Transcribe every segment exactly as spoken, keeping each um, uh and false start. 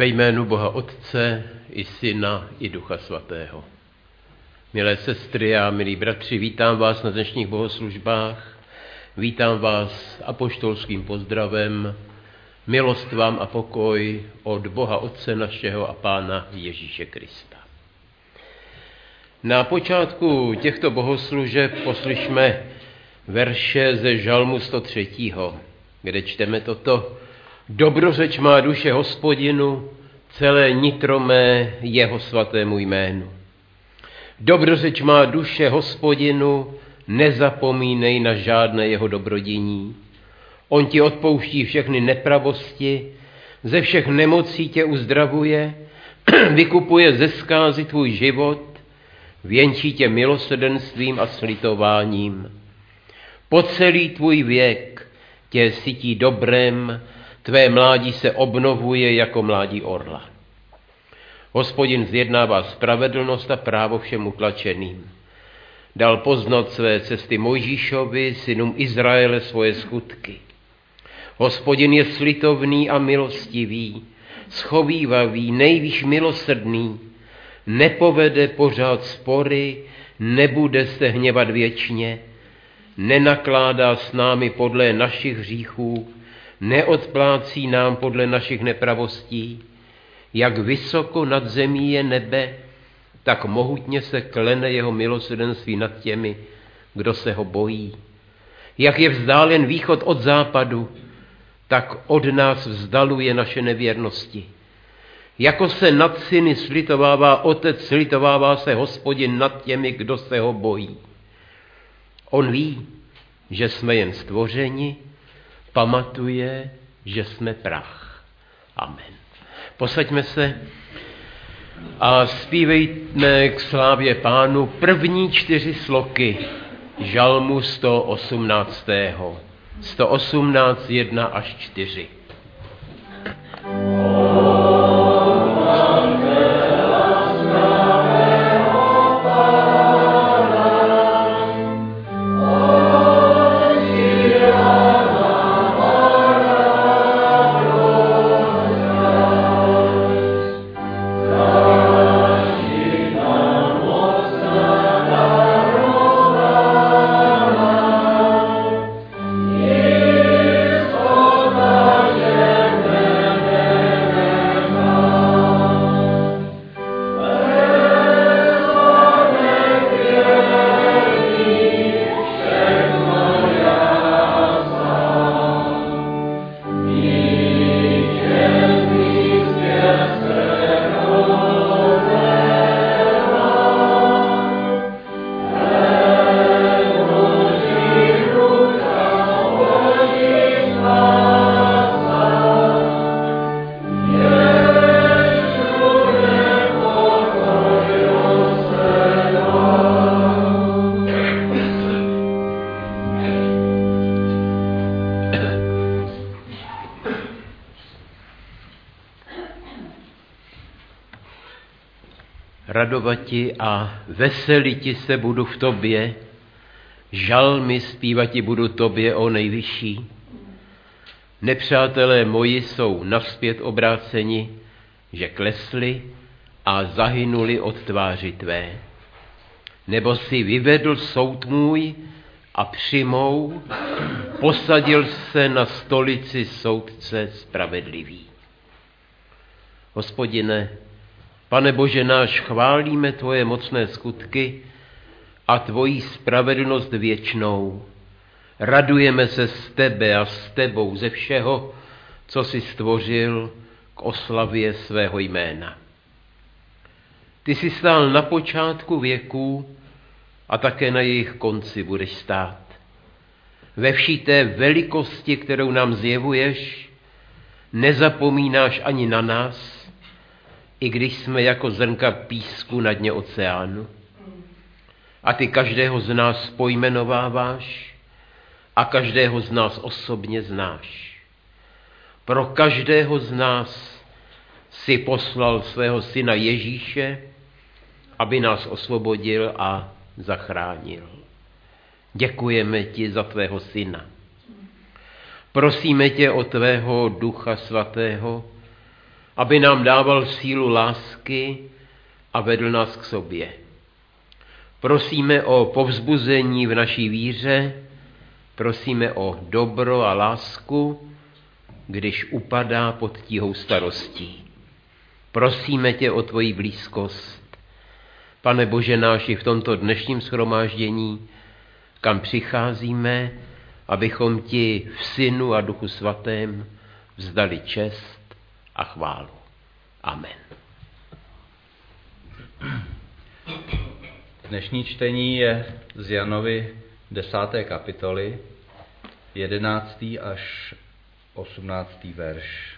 Ve jménu Boha Otce i Syna i Ducha Svatého. Milé sestry a milí bratři, vítám vás na dnešních bohoslužbách. Vítám vás apoštolským pozdravem. Milost vám a pokoj od Boha Otce našeho a Pána Ježíše Krista. Na počátku těchto bohoslužeb poslyšme verše ze Žalmu sto tři, kde čteme toto: Dobrořeč má duše Hospodinu, celé nitro mé jeho svatému jménu. Dobrořeč má duše Hospodinu, nezapomínej na žádné jeho dobrodiní. On ti odpouští všechny nepravosti, ze všech nemocí tě uzdravuje, vykupuje ze zkázy tvůj život, věnčí tě milosrdenstvím a slitováním. Po celý tvůj věk tě sytí dobrem, tvé mládí se obnovuje jako mládí orla. Hospodin zjednává spravedlnost a právo všem utlačeným. Dal poznat své cesty Mojžíšovi, synům Izraele svoje skutky. Hospodin je slitovný a milostivý, schovívavý, nejvýš milosrdný, nepovede pořád spory, nebude se hněvat věčně, nenakládá s námi podle našich hříchů, neodplácí nám podle našich nepravostí. Jak vysoko nad zemí je nebe, tak mohutně se klene jeho milosrdenství nad těmi, kdo se ho bojí. Jak je vzdálen východ od západu, tak od nás vzdaluje naše nevěrnosti. Jako se nad syny slitovává otec, slitovává se Hospodin nad těmi, kdo se ho bojí. On ví, že jsme jen stvořeni, pamatuje, že jsme prach. Amen. Posaďme se a zpívejme k slávě Pánu první čtyři sloky Žalmu sto osmnáct. sto osmnáct, jedna až čtyři. Radovati a veseliti se budu v tobě, žalmy zpívati budu tobě, o nejvyšší. Nepřátelé moji jsou nazpět obráceni, že klesli a zahynuli od tváři tvé. Nebo si vyvedl soud můj a přimou posadil se na stolici soudce spravedlivý. Hospodine, Pane Bože náš, chválíme tvoje mocné skutky a tvoji spravedlnost věčnou. Radujeme se z tebe a s tebou ze všeho, co jsi stvořil k oslavě svého jména. Ty jsi stál na počátku věků a také na jejich konci budeš stát. Ve vší té velikosti, kterou nám zjevuješ, nezapomínáš ani na nás, i když jsme jako zrnka písku na dně oceánu. A ty každého z nás pojmenováváš a každého z nás osobně znáš. Pro každého z nás si poslal svého syna Ježíše, aby nás osvobodil a zachránil. Děkujeme ti za tvého syna. Prosíme tě o tvého Ducha Svatého, aby nám dával sílu lásky a vedl nás k sobě. Prosíme o povzbuzení v naší víře, prosíme o dobro a lásku, když upadá pod tíhou starostí. Prosíme tě o tvoji blízkost, Pane Bože náš, i v tomto dnešním shromáždění, kam přicházíme, abychom ti v Synu a Duchu Svatém vzdali čest a chválu. Amen. Dnešní čtení je z Janovy desáté kapitoly, jedenáctý až osmnáctý verš.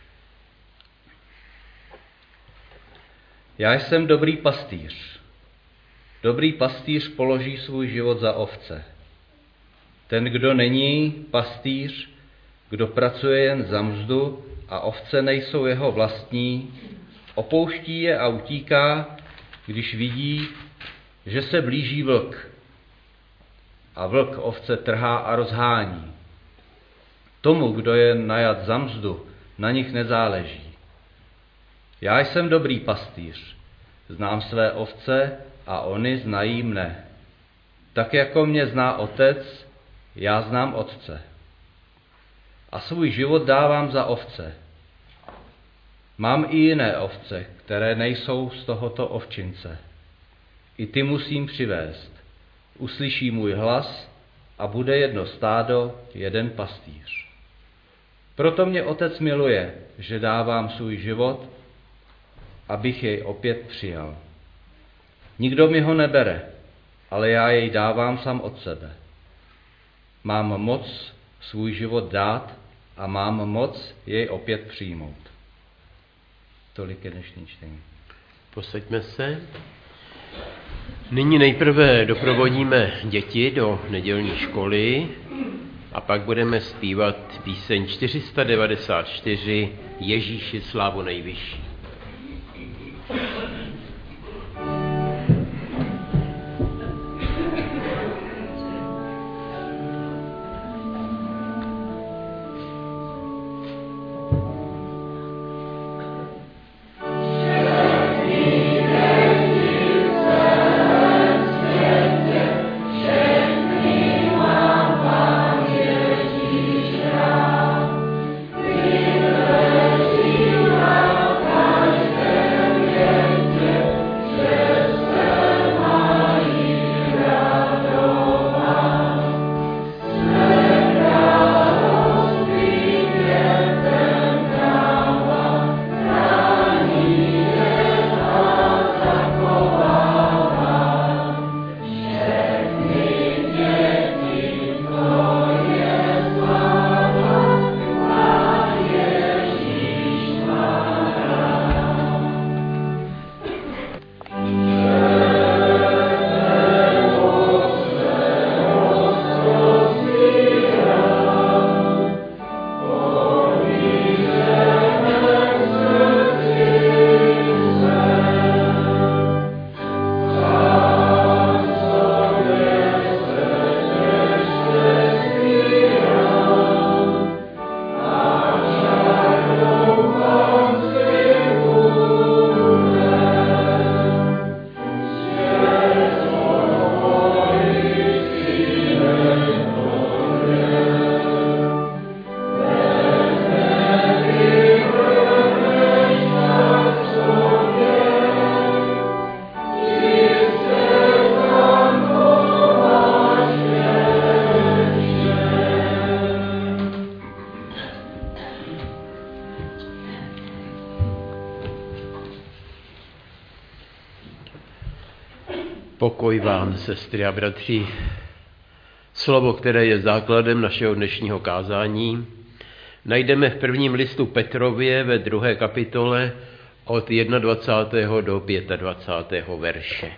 Já jsem dobrý pastýř. Dobrý pastýř položí svůj život za ovce. Ten, kdo není pastýř, kdo pracuje jen za mzdu a ovce nejsou jeho vlastní, opouští je a utíká, když vidí, že se blíží vlk. A vlk ovce trhá a rozhání. Tomu, kdo je najat za mzdu, na nich nezáleží. Já jsem dobrý pastýř, znám své ovce a oni znají mne. Tak jako mě zná otec, já znám otce. A svůj život dávám za ovce. Mám i jiné ovce, které nejsou z tohoto ovčince. I ty musím přivést. Uslyší můj hlas a bude jedno stádo, jeden pastýř. Proto mě otec miluje, že dávám svůj život, abych jej opět přijal. Nikdo mi ho nebere, ale já jej dávám sám od sebe. Mám moc svůj život dát a mám moc jej opět přijmout. Tolik je dnešní čtení. Posaďme se. Nyní nejprve doprovodíme děti do nedělní školy a pak budeme zpívat píseň čtyři sta devadesát čtyři Ježíši slávu nejvyšší. Pokoj vám, sestry a bratři. Slovo, které je základem našeho dnešního kázání, najdeme v prvním listu Petrově ve druhé kapitole od dvacátého prvního do dvacátého pátého verše.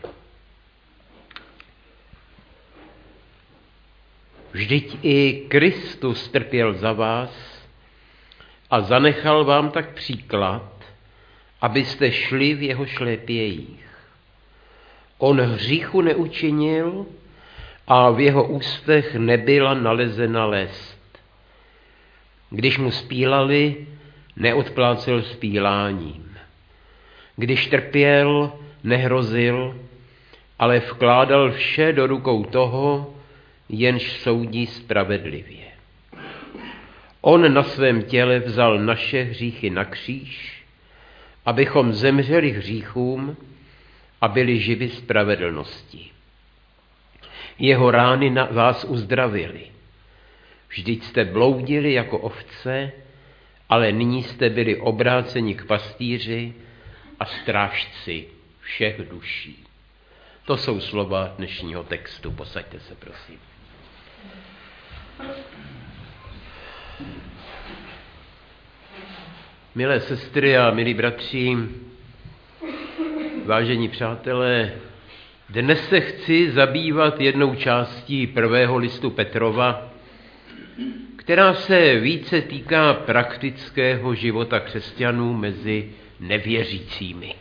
Vždyť i Kristus trpěl za vás a zanechal vám tak příklad, abyste šli v jeho šlépějích. On hříchu neučinil a v jeho ústech nebyla nalezena lest. Když mu spílali, neodplácel spíláním. Když trpěl, nehrozil, ale vkládal vše do rukou toho, jenž soudí spravedlivě. On na svém těle vzal naše hříchy na kříž, abychom zemřeli hříchům a byli živi spravedlnosti. Jeho rány na vás uzdravily. Vždyť jste bloudili jako ovce, ale nyní jste byli obráceni k pastýři a strážci všech duší. To jsou slova dnešního textu. Posaďte se, prosím. Milé sestry a milí bratři, vážení přátelé, dnes se chci zabývat jednou částí prvého listu Petrova, která se více týká praktického života křesťanů mezi nevěřícími.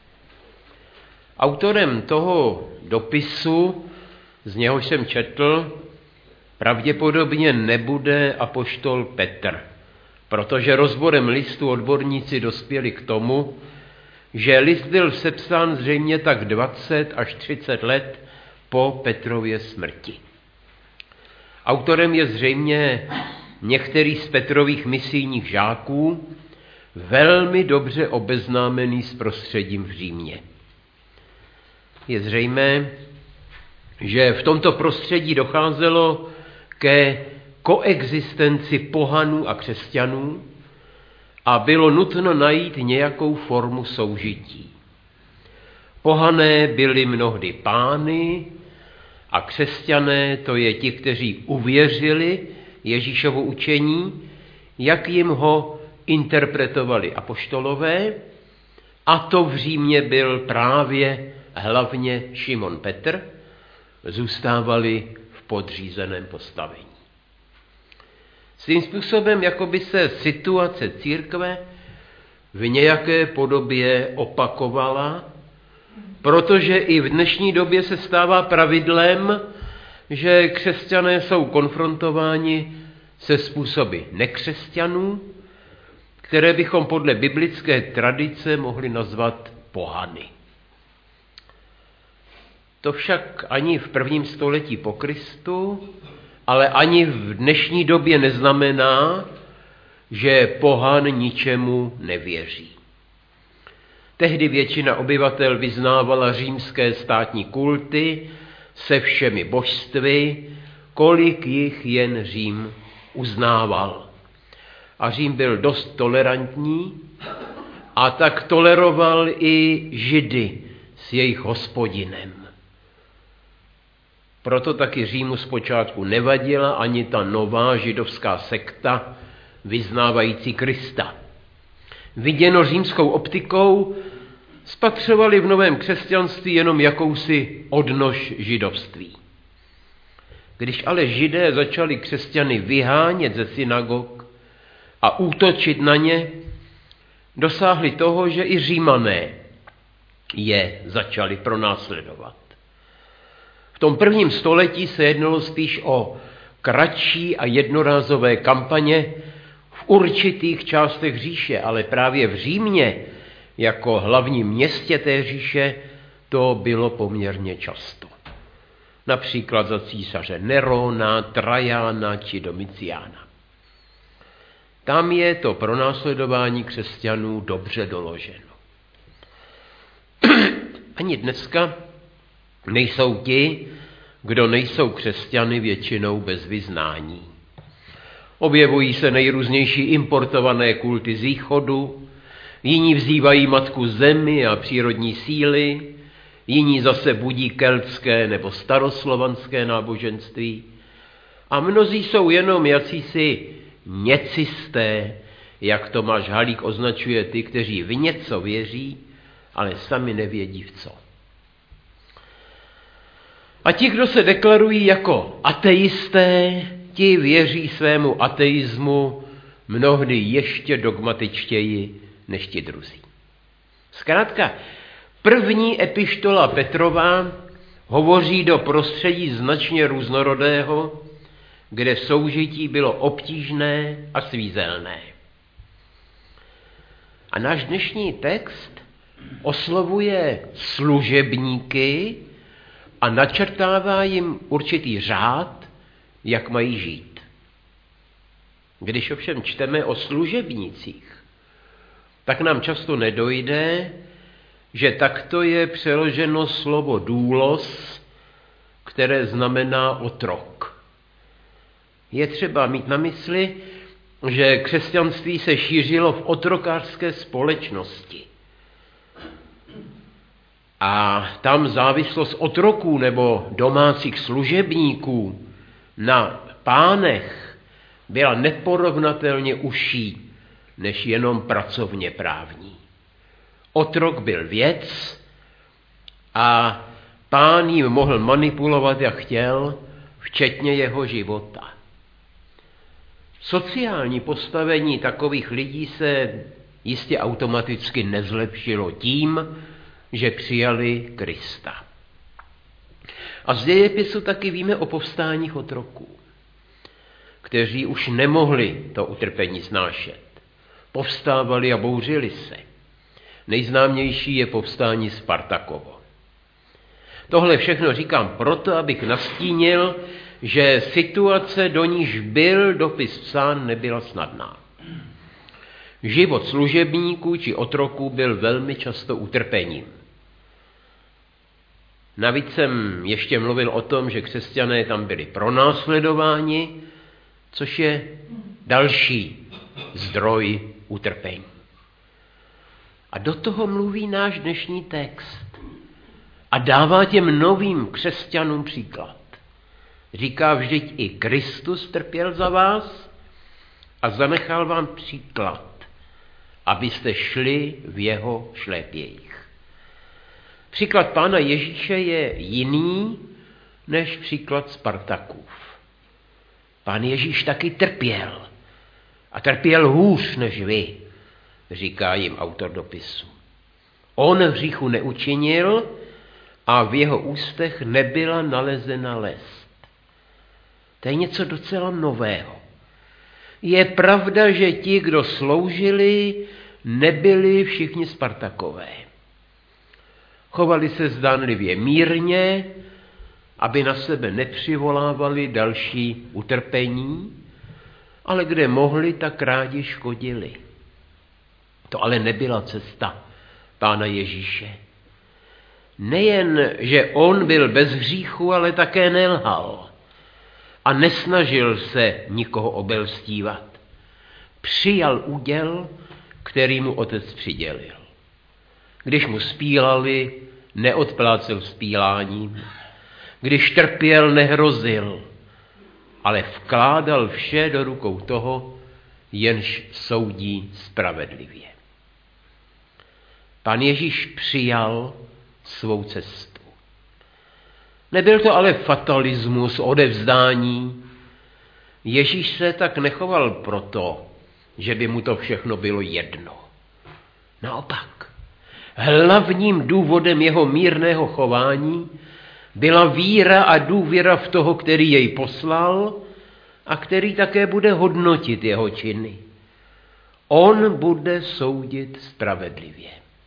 Autorem toho dopisu, z něhož jsem četl, pravděpodobně nebude apoštol Petr, protože rozborem listu odborníci dospěli k tomu, že list byl sepsán zřejmě tak dvacet až třicet let po Petrově smrti. Autorem je zřejmě některý z Petrových misijních žáků, velmi dobře obeznámený s prostředím v Římě. Je zřejmé, že v tomto prostředí docházelo ke koexistenci pohanů a křesťanů a bylo nutno najít nějakou formu soužití. Pohané byli mnohdy pány a křesťané, to je ti, kteří uvěřili Ježíšovu učení, jak jim ho interpretovali apoštolové, a to v Římě byl právě hlavně Šimon Petr, zůstávali v podřízeném postavení. Svým způsobem jako by se situace církve v nějaké podobě opakovala, protože i v dnešní době se stává pravidlem, že křesťané jsou konfrontováni se způsoby nekřesťanů, které bychom podle biblické tradice mohli nazvat pohany. To však ani v prvním století po Kristu, ale ani v dnešní době neznamená, že pohan ničemu nevěří. Tehdy většina obyvatel vyznávala římské státní kulty se všemi božstvy, kolik jich jen Řím uznával. A Řím byl dost tolerantní a tak toleroval i Židy s jejich hospodinem. Proto taky Římu zpočátku nevadila ani ta nová židovská sekta vyznávající Krista. Viděno římskou optikou, spatřovali v novém křesťanství jenom jakousi odnož židovství. Když ale Židé začali křesťany vyhánět ze synagog a útočit na ně, dosáhli toho, že i Římané je začali pronásledovat. V tom prvním století se jednalo spíš o kratší a jednorázové kampaně v určitých částech říše, ale právě v Římě, jako hlavním městě té říše, to bylo poměrně často. Například za císaře Nerona, Trajana či Domiciána. Tam je to pronásledování křesťanů dobře doloženo. Ani dneska nejsou ti, kdo nejsou křesťany, většinou bez vyznání. Objevují se nejrůznější importované kulty z východu, jiní vzývají matku zemi a přírodní síly, jiní zase budí keltské nebo staroslovanské náboženství a mnozí jsou jenom jacísi něcisté, jak Tomáš Halík označuje ty, kteří v něco věří, ale sami nevědí v co. A ti, kdo se deklarují jako ateisté, ti věří svému ateismu mnohdy ještě dogmatičtěji než ti druzí. Zkrátka, první epištola Petrova hovoří do prostředí značně různorodého, kde soužití bylo obtížné a svízelné. A náš dnešní text oslovuje služebníky a načrtává jim určitý řád, jak mají žít. Když ovšem čteme o služebnících, tak nám často nedojde, že takto je přeloženo slovo doulos, které znamená otrok. Je třeba mít na mysli, že křesťanství se šířilo v otrokářské společnosti. A tam závislost otroků nebo domácích služebníků na pánech byla neporovnatelně užší než jenom pracovně právní. Otrok byl věc a pán jim mohl manipulovat, jak chtěl, včetně jeho života. Sociální postavení takových lidí se jistě automaticky nezlepšilo tím, že přijali Krista. A z dějepisu taky víme o povstáních otroků, kteří už nemohli to utrpení snášet. Povstávali a bouřili se. Nejznámější je povstání Spartakovo. Tohle všechno říkám proto, abych nastínil, že situace, do níž byl dopis psán, nebyla snadná. Život služebníků či otroků byl velmi často utrpením. Navíc jsem ještě mluvil o tom, že křesťané tam byli pronásledováni, což je další zdroj utrpení. A do toho mluví náš dnešní text. A dává těm novým křesťanům příklad. Říká, vždyť i Kristus trpěl za vás a zanechal vám příklad, abyste šli v jeho šlépějích. Příklad Pána Ježíše je jiný než příklad Spartakův. Pán Ježíš taky trpěl. A trpěl hůř než vy, říká jim autor dopisu. On hříchu neučinil a v jeho ústech nebyla nalezena lest. To je něco docela nového. Je pravda, že ti, kdo sloužili, nebyli všichni Spartakové. Chovali se zdánlivě mírně, aby na sebe nepřivolávali další utrpení, ale kde mohli, tak rádi škodili. To ale nebyla cesta Pána Ježíše. Nejen, že on byl bez hříchu, ale také nelhal a nesnažil se nikoho obelstívat. Přijal úděl, který mu otec přidělil. Když mu spílali, neodplácel spíláním. Když trpěl, nehrozil, ale vkládal vše do rukou toho, jenž soudí spravedlivě. Pán Ježíš přijal svou cestu. Nebyl to ale fatalismus, odevzdání. Ježíš se tak nechoval proto, že by mu to všechno bylo jedno. Naopak, hlavním důvodem jeho mírného chování byla víra a důvěra v toho, který jej poslal a který také bude hodnotit jeho činy. On bude soudit spravedlivě.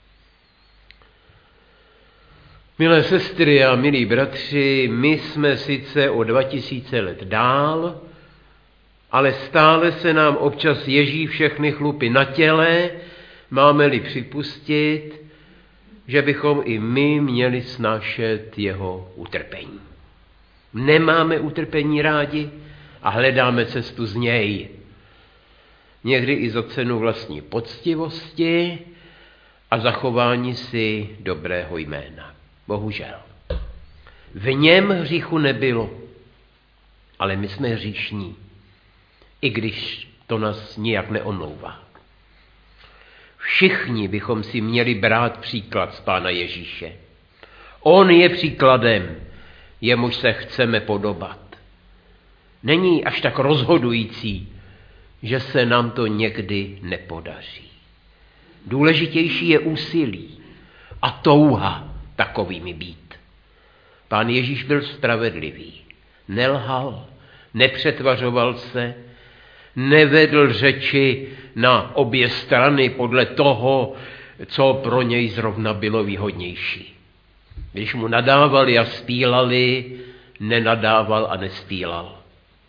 Milé sestry a milí bratři, my jsme sice o dva tisíce let dál, ale stále se nám občas ježí všechny chlupy na těle, máme-li připustit, že bychom i my měli snášet jeho utrpení. Nemáme utrpení rádi a hledáme cestu z něj. Někdy i za cenu vlastní poctivosti a zachování si dobrého jména. Bohužel. V něm hříchu nebylo, ale my jsme hříšní, i když to nás nijak neomlouvá. Všichni bychom si měli brát příklad z Pána Ježíše. On je příkladem, jemuž se chceme podobat. Není až tak rozhodující, že se nám to někdy nepodaří. Důležitější je úsilí a touha takovými být. Pán Ježíš byl spravedlivý, nelhal, nepřetvařoval se, nevedl řeči na obě strany podle toho, co pro něj zrovna bylo výhodnější. Když mu nadávali a stýlali, nenadával a nestýlal.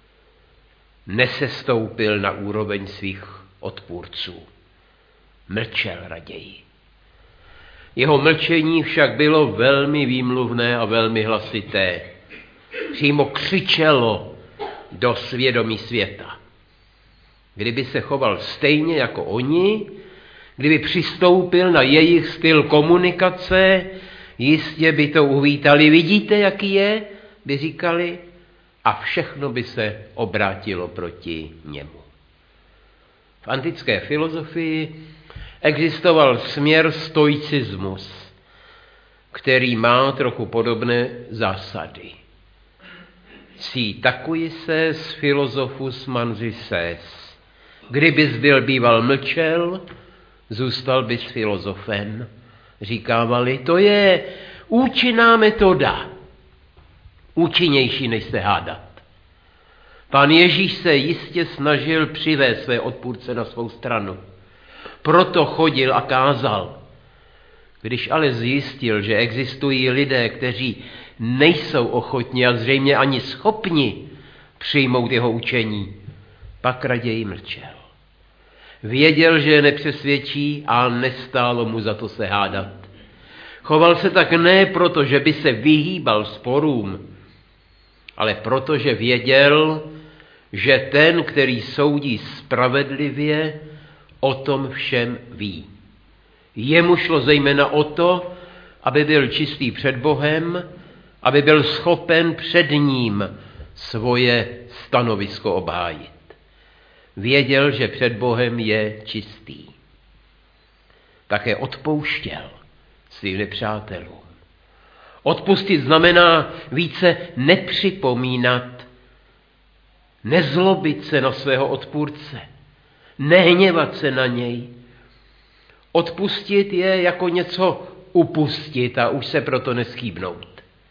Nesestoupil na úroveň svých odpůrců. Mlčel raději. Jeho mlčení však bylo velmi výmluvné a velmi hlasité. Přímo křičelo do svědomí světa. Kdyby se choval stejně jako oni, kdyby přistoupil na jejich styl komunikace, jistě by to uvítali. Vidíte, jaký je? By říkali, a všechno by se obrátilo proti němu. V antické filozofii existoval směr stoicismus, který má trochu podobné zásady. Si takuji ses filozofus mansis ses. Kdybys byl býval mlčel, zůstal bys filozofem. Říkávali, to je účinná metoda. Účinnější, než se hádat. Pán Ježíš se jistě snažil přivést své odpůrce na svou stranu. Proto chodil a kázal. Když ale zjistil, že existují lidé, kteří nejsou ochotni a zřejmě ani schopni přijmout jeho učení, pak raději mlčel. Věděl, že je nepřesvědčí a nestálo mu za to se hádat. Choval se tak ne proto, že by se vyhýbal sporům, ale proto, že věděl, že ten, který soudí spravedlivě, o tom všem ví. Jemu šlo zejména o to, aby byl čistý před Bohem, aby byl schopen před ním svoje stanovisko obhájit. Věděl, že před Bohem je čistý. Také odpouštěl svým nepřátelům. Odpustit znamená více nepřipomínat, nezlobit se na svého odpůrce, nehněvat se na něj. Odpustit je jako něco upustit a už se proto neschýbnout.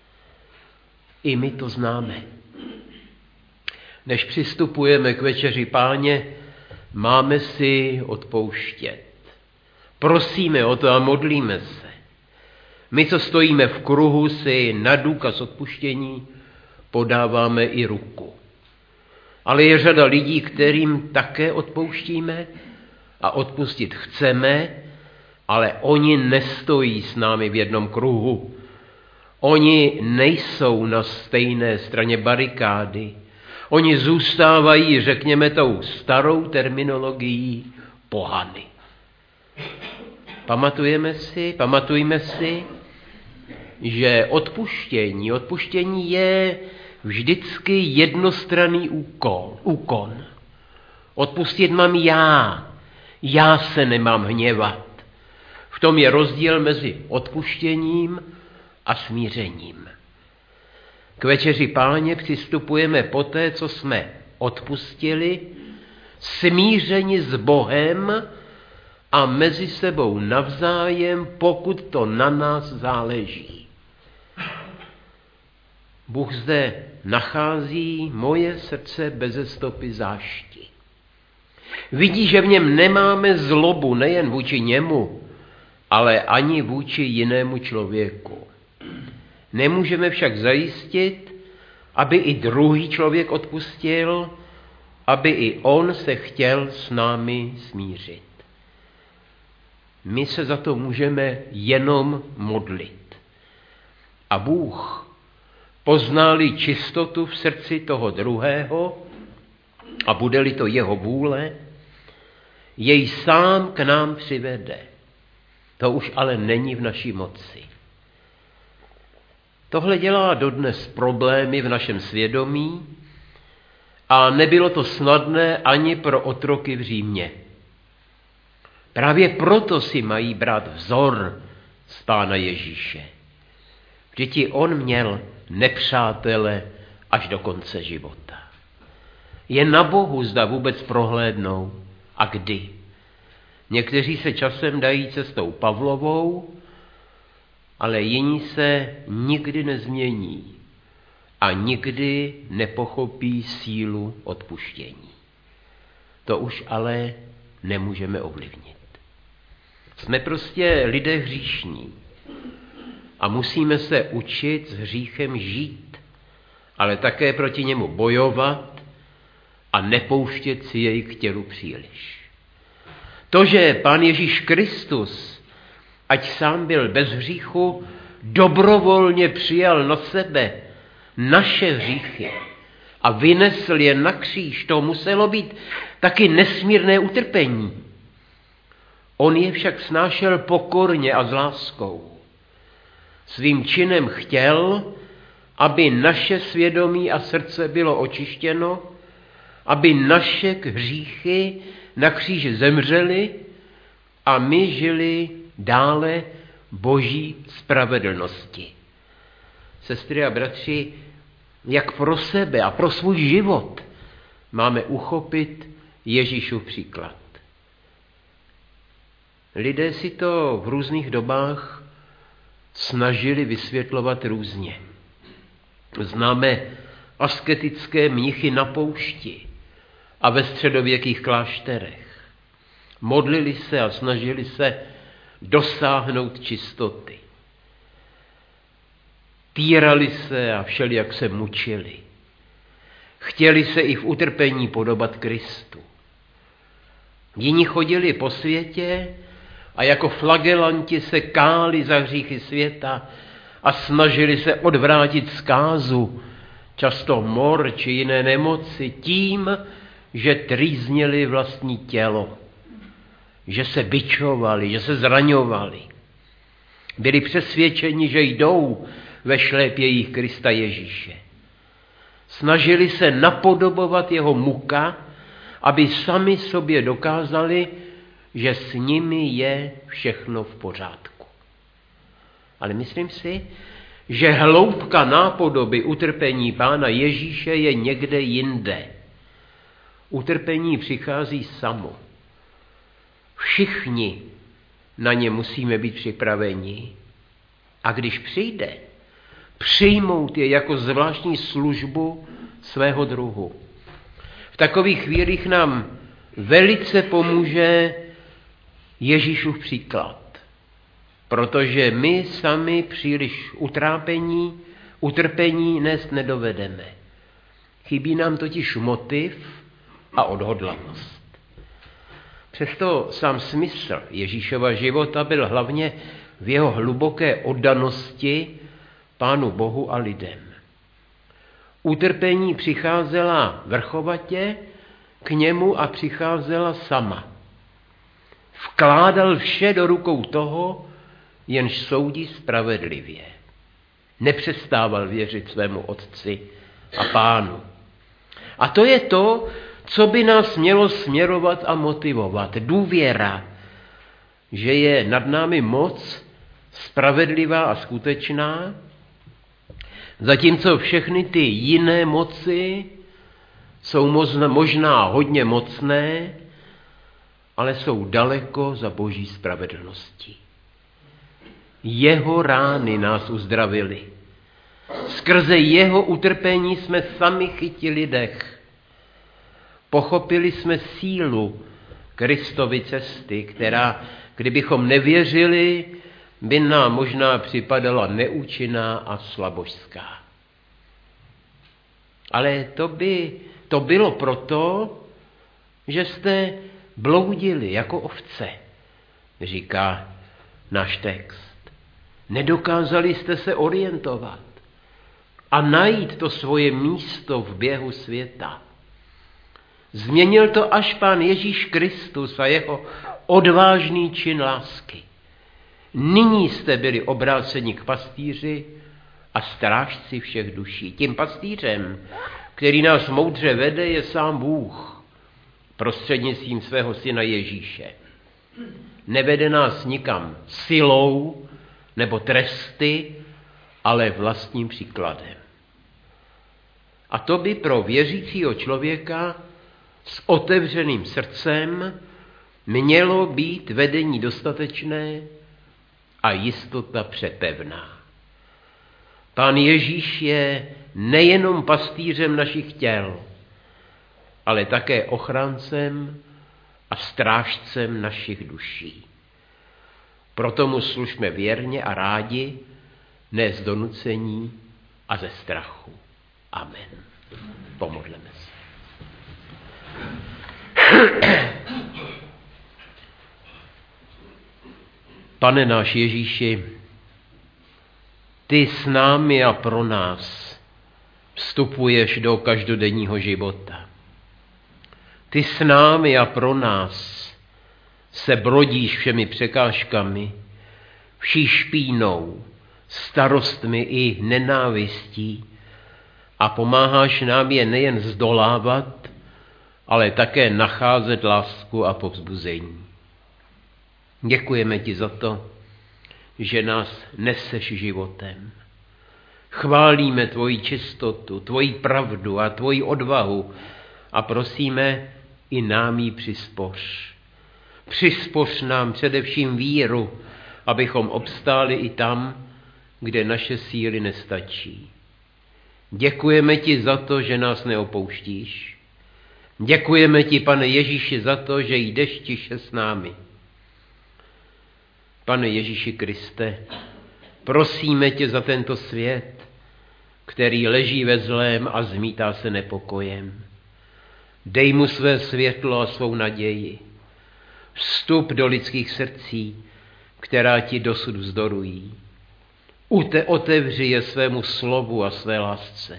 I my to známe. Než přistupujeme k večeři Páně, máme si odpouštět. Prosíme o to a modlíme se. My, co stojíme v kruhu, si na důkaz odpuštění podáváme i ruku. Ale je řada lidí, kterým také odpouštíme a odpustit chceme, ale oni nestojí s námi v jednom kruhu. Oni nejsou na stejné straně barikády. Oni zůstávají, řekněme, tou starou terminologií pohany. Pamatujeme si, pamatujme si, že odpuštění, odpuštění je vždycky jednostranný úkol, úkon. Odpustit mám já, já se nemám hněvat. V tom je rozdíl mezi odpuštěním a smířením. K večeři Páně přistupujeme poté, co jsme odpustili, smířeni s Bohem a mezi sebou navzájem, pokud to na nás záleží. Bůh zde nachází moje srdce beze stopy zášti. Vidí, že v něm nemáme zlobu nejen vůči němu, ale ani vůči jinému člověku. Nemůžeme však zajistit, aby i druhý člověk odpustil, aby i on se chtěl s námi smířit. My se za to můžeme jenom modlit. A Bůh, pozná-li čistotu v srdci toho druhého a bude-li to jeho vůle, jej sám k nám přivede. To už ale není v naší moci. Tohle dělá dodnes problémy v našem svědomí a nebylo to snadné ani pro otroky v Římě. Právě proto si mají brát vzor z Pána Ježíše. Vždyť i on měl nepřátele až do konce života. Je na Bohu, zda vůbec prohlédnou a kdy. Někteří se časem dají cestou Pavlovou, ale jiní se nikdy nezmění a nikdy nepochopí sílu odpuštění. To už ale nemůžeme ovlivnit. Jsme prostě lidé hříšní a musíme se učit s hříchem žít, ale také proti němu bojovat a nepouštět si jej k tělu příliš. To, že Pán Ježíš Kristus, ať sám byl bez hříchu, dobrovolně přijal na sebe naše hříchy a vynesl je na kříž, to muselo být taky nesmírné utrpení. On je však snášel pokorně a s láskou. Svým činem chtěl, aby naše svědomí a srdce bylo očištěno, aby naše hříchy na kříži zemřely a my žili dále boží spravedlnosti. Sestry a bratři, jak pro sebe a pro svůj život máme uchopit Ježíšův příklad. Lidé si to v různých dobách snažili vysvětlovat různě. Známe asketické mnichy na poušti a ve středověkých klášterech. Modlili se a snažili se dosáhnout čistoty. Týrali se a všelijak se mučili. Chtěli se i v utrpení podobat Kristu. Jiní chodili po světě a jako flagelanti se káli za hříchy světa a snažili se odvrátit zkázu, často mor či jiné nemoci, tím, že trýznili vlastní tělo, že se bičovali, že se zraňovali. Byli přesvědčeni, že jdou ve šlépějích Krista Ježíše. Snažili se napodobovat jeho muka, aby sami sobě dokázali, že s nimi je všechno v pořádku. Ale myslím si, že hloubka nápodoby utrpení Pána Ježíše je někde jinde. Utrpení přichází samo. Všichni na ně musíme být připraveni. A když přijde, přijmout je jako zvláštní službu svého druhu. V takových chvílích nám velice pomůže Ježíšův příklad, protože my sami příliš utrápení, utrpení nést nedovedeme. Chybí nám totiž motiv a odhodlanost. Přesto sám smysl Ježíšova života byl hlavně v jeho hluboké oddanosti Pánu Bohu a lidem. Utrpení přicházela vrchovatě k němu a přicházela sama. Vkládal vše do rukou toho, jenž soudí spravedlivě. Nepřestával věřit svému Otci a Pánu. A to je to, co by nás mělo směrovat a motivovat. Důvěra, že je nad námi moc spravedlivá a skutečná, zatímco všechny ty jiné moci jsou možná hodně mocné, ale jsou daleko za boží spravedlností. Jeho rány nás uzdravily. Skrze jeho utrpení jsme sami chytili dech. Pochopili jsme sílu Kristovy cesty, která, kdybychom nevěřili, by nám možná připadala neúčinná a slabožská. Ale to by to bylo proto, že jste bloudili jako ovce, říká náš text. Nedokázali jste se orientovat a najít to svoje místo v běhu světa. Změnil to až Pán Ježíš Kristus a jeho odvážný čin lásky. Nyní jste byli obráceni k pastýři a strážci všech duší. Tím pastýřem, který nás moudře vede, je sám Bůh, prostřednictvím svého syna Ježíše. Nevede nás nikam silou nebo tresty, ale vlastním příkladem. A to by pro věřícího člověka s otevřeným srdcem mělo být vedení dostatečné a jistota přepevná. Pán Ježíš je nejenom pastýřem našich těl, ale také ochráncem a strážcem našich duší. Proto mu služme věrně a rádi, ne z donucení a ze strachu. Amen. Pomodleme se. Pane náš Ježíši, ty s námi a pro nás vstupuješ do každodenního života. Ty s námi a pro nás se brodíš všemi překážkami, vší špínou, starostmi i nenávistí a pomáháš nám je nejen zdolávat, ale také nacházet lásku a povzbuzení. Děkujeme ti za to, že nás neseš životem. Chválíme tvoji čistotu, tvoji pravdu a tvoji odvahu a prosíme, i nám ji přispoř. Přispoř nám především víru, abychom obstáli i tam, kde naše síly nestačí. Děkujeme ti za to, že nás neopouštíš. Děkujeme ti, Pane Ježíši, za to, že jdeš tiše s námi. Pane Ježíši Kriste, prosíme tě za tento svět, který leží ve zlém a zmítá se nepokojem. Dej mu své světlo a svou naději. Vstup do lidských srdcí, která ti dosud vzdorují. Ute otevři je svému slovu a své lásce.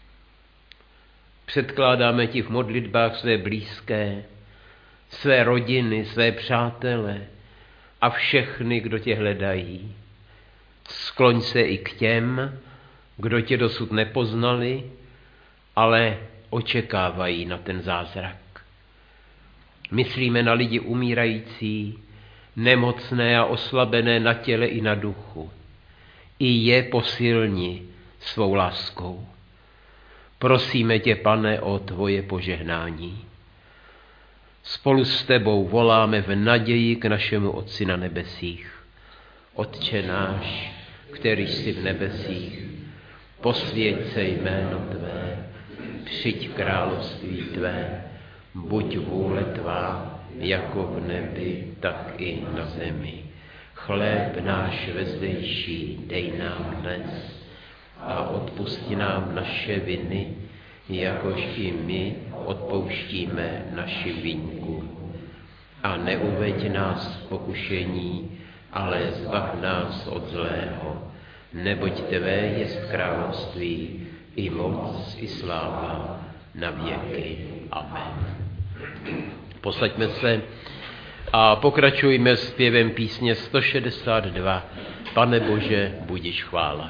Předkládáme ti v modlitbách své blízké, své rodiny, své přátele a všechny, kdo tě hledají. Skloň se i k těm, kdo tě dosud nepoznali, ale očekávají na ten zázrak. Myslíme na lidi umírající, nemocné a oslabené na těle i na duchu. I je posilni svou láskou. Prosíme tě, Pane, o tvoje požehnání. Spolu s tebou voláme v naději k našemu Otci na nebesích. Otče náš, který jsi v nebesích, posvěť se jméno tvé, přijď království tvé, buď vůle tvá, jako v nebi, tak i na zemi. Chléb náš vezdejší dej nám dnes a odpusti nám naše viny, jakož i my odpouštíme našim viníkům. A neuveď nás v pokušení, ale zbav nás od zlého, neboť tvé jest království, i moc, i sláva, na věky. Amen. Posaďme se a pokračujme zpěvem písně sto šedesát dva. Pane Bože, budiš chvála.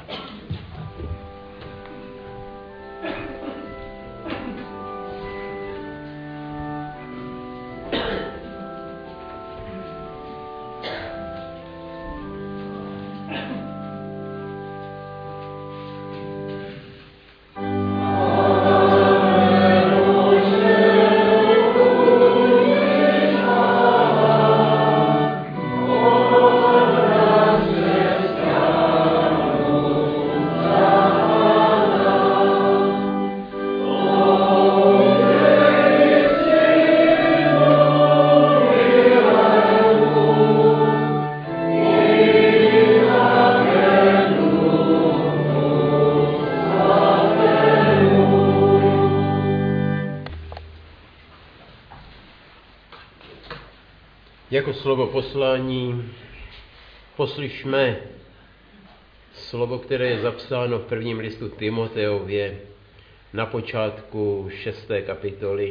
Jako slovo poslání poslyšme slovo, které je zapsáno v prvním listu Timoteově na počátku šesté kapitoly.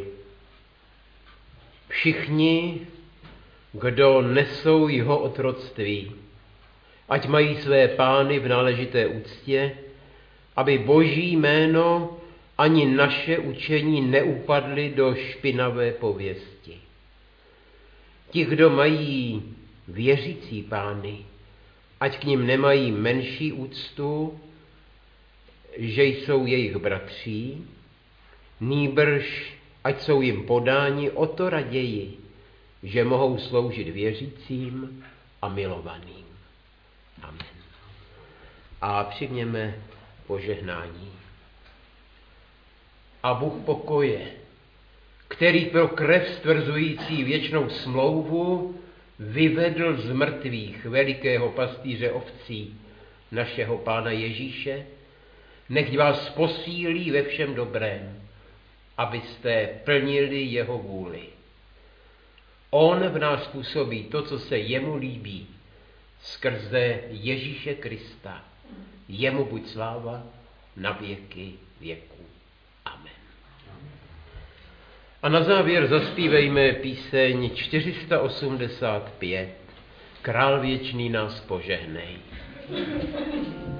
Všichni, kdo nesou jeho otroctví, ať mají své pány v náležité úctě, aby Boží jméno ani naše učení neupadly do špinavé pověsti. Ti, kdo mají věřící pány, ať k nim nemají menší úctu, že jsou jejich bratří, nýbrž ať jsou jim podáni o to raději, že mohou sloužit věřícím a milovaným. Amen. A přijměme požehnání. A Bůh pokoje, který pro krev stvrzující věčnou smlouvu vyvedl z mrtvých velikého pastýře ovcí, našeho Pána Ježíše, nechť vás posílí ve všem dobrém, abyste plnili jeho vůli. On v nás působí to, co se jemu líbí, skrze Ježíše Krista. Jemu buď sláva na věky věků. Amen. A na závěr zaspívejme píseň čtyři sta osmdesát pět. Král věčný nás požehnej.